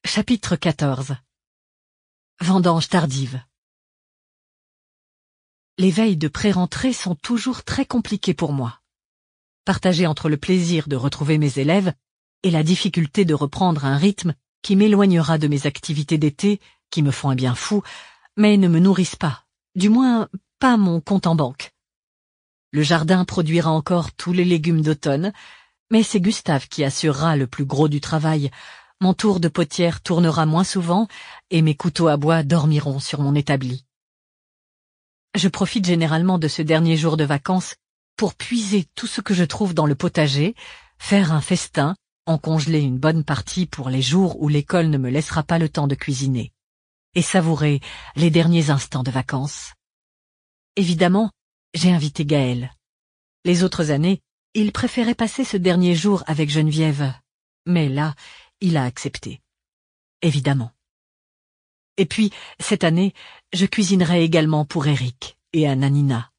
Chapitre 14. Vendange tardive. Les veilles de pré-rentrée sont toujours très compliquées pour moi. Partagées entre le plaisir de retrouver mes élèves et la difficulté de reprendre un rythme qui m'éloignera de mes activités d'été, qui me font un bien fou, mais ne me nourrissent pas, du moins pas mon compte en banque. Le jardin produira encore tous les légumes d'automne, mais c'est Gustave qui assurera le plus gros du travail. Mon tour de potière tournera moins souvent et mes couteaux à bois dormiront sur mon établi. Je profite généralement de ce dernier jour de vacances pour puiser tout ce que je trouve dans le potager, faire un festin, en congeler une bonne partie pour les jours où l'école ne me laissera pas le temps de cuisiner, et savourer les derniers instants de vacances. Évidemment, j'ai invité Gaël. Les autres années, il préférait passer ce dernier jour avec Geneviève, mais là, il a accepté. Évidemment. Et puis, cette année, je cuisinerai également pour Eric et Ananina.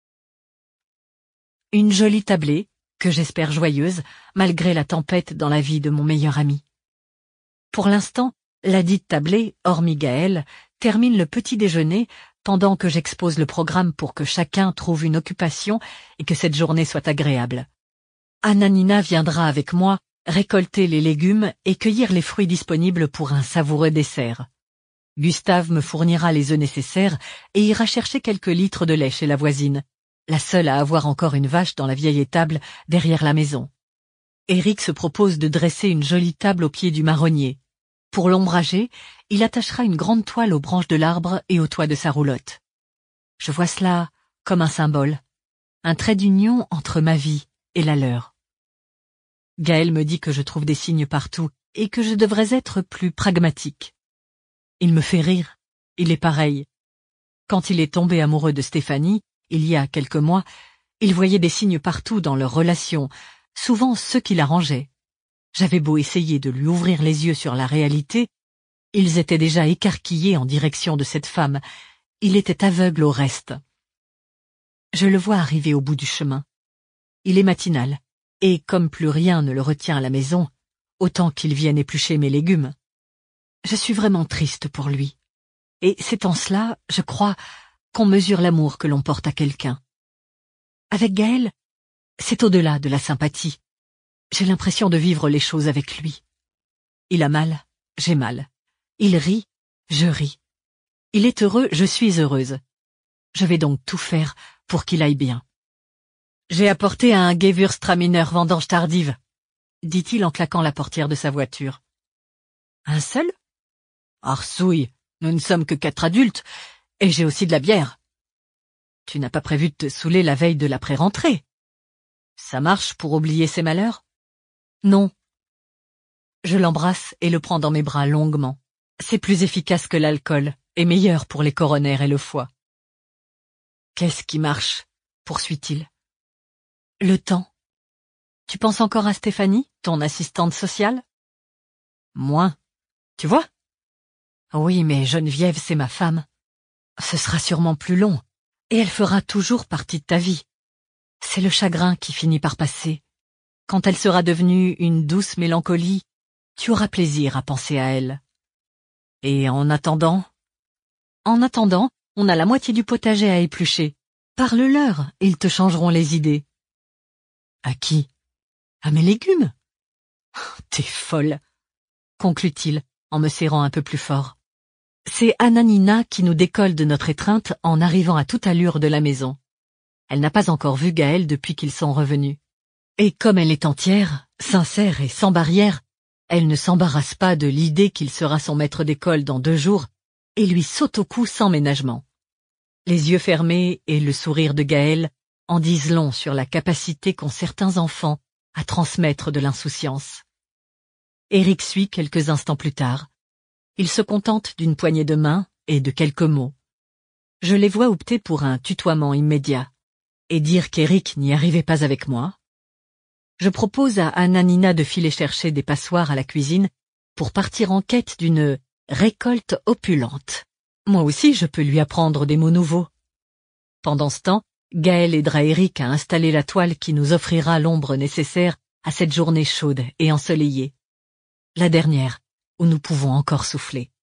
Une jolie tablée, que j'espère joyeuse, malgré la tempête dans la vie de mon meilleur ami. Pour l'instant, la dite tablée, hormis Gaël, termine le petit déjeuner pendant que j'expose le programme pour que chacun trouve une occupation et que cette journée soit agréable. Ananina viendra avec moi récolter les légumes et cueillir les fruits disponibles pour un savoureux dessert. Gustave me fournira les œufs nécessaires et ira chercher quelques litres de lait chez la voisine, la seule à avoir encore une vache dans la vieille étable derrière la maison. Eric se propose de dresser une jolie table au pied du marronnier. Pour l'ombrager, il attachera une grande toile aux branches de l'arbre et au toit de sa roulotte. Je vois cela comme un symbole, un trait d'union entre ma vie et la leur. Gaël me dit que je trouve des signes partout et que je devrais être plus pragmatique. Il me fait rire, il est pareil. Quand il est tombé amoureux de Stéphanie, il y a quelques mois, il voyait des signes partout dans leur relation, souvent ceux qui l'arrangeaient. J'avais beau essayer de lui ouvrir les yeux sur la réalité, ils étaient déjà écarquillés en direction de cette femme, il était aveugle au reste. Je le vois arriver au bout du chemin. Il est matinal, et comme plus rien ne le retient à la maison, autant qu'il vienne éplucher mes légumes. Je suis vraiment triste pour lui. Et c'est en cela, je crois, qu'on mesure l'amour que l'on porte à quelqu'un. Avec Gaël, c'est au-delà de la sympathie. J'ai l'impression de vivre les choses avec lui. Il a mal, j'ai mal. Il rit, je ris. Il est heureux, je suis heureuse. Je vais donc tout faire pour qu'il aille bien. J'ai apporté un Gewürztraminer vendange tardive, dit-il en claquant la portière de sa voiture. Un seul? Arsouille, nous ne sommes que 4 adultes, et j'ai aussi de la bière. Tu n'as pas prévu de te saouler la veille de la pré-rentrée? Ça marche pour oublier ses malheurs? Non. Je l'embrasse et le prends dans mes bras longuement. C'est plus efficace que l'alcool, et meilleur pour les coronaires et le foie. Qu'est-ce qui marche? Poursuit-il. Le temps. Tu penses encore à Stéphanie, ton assistante sociale? Moins. Tu vois? Oui, mais Geneviève, c'est ma femme. Ce sera sûrement plus long, et elle fera toujours partie de ta vie. C'est le chagrin qui finit par passer. Quand elle sera devenue une douce mélancolie, tu auras plaisir à penser à elle. Et en attendant? En attendant, on a la moitié du potager à éplucher. Parle-leur, ils te changeront les idées. À qui? À mes légumes? T'es folle, conclut-il en me serrant un peu plus fort. C'est Ananina qui nous décolle de notre étreinte en arrivant à toute allure de la maison. Elle n'a pas encore vu Gaël depuis qu'ils sont revenus. Et comme elle est entière, sincère et sans barrière, elle ne s'embarrasse pas de l'idée qu'il sera son maître d'école dans 2 jours et lui saute au cou sans ménagement. Les yeux fermés et le sourire de Gaël en disent long sur la capacité qu'ont certains enfants à transmettre de l'insouciance. Eric suit quelques instants plus tard. Il se contente d'une poignée de main et de quelques mots. Je les vois opter pour un tutoiement immédiat et dire qu'Eric n'y arrivait pas avec moi. Je propose à Ananina de filer chercher des passoires à la cuisine pour partir en quête d'une récolte opulente. Moi aussi, je peux lui apprendre des mots nouveaux. Pendant ce temps, Gaël aidera Eric à installer la toile qui nous offrira l'ombre nécessaire à cette journée chaude et ensoleillée. La dernière, où nous pouvons encore souffler.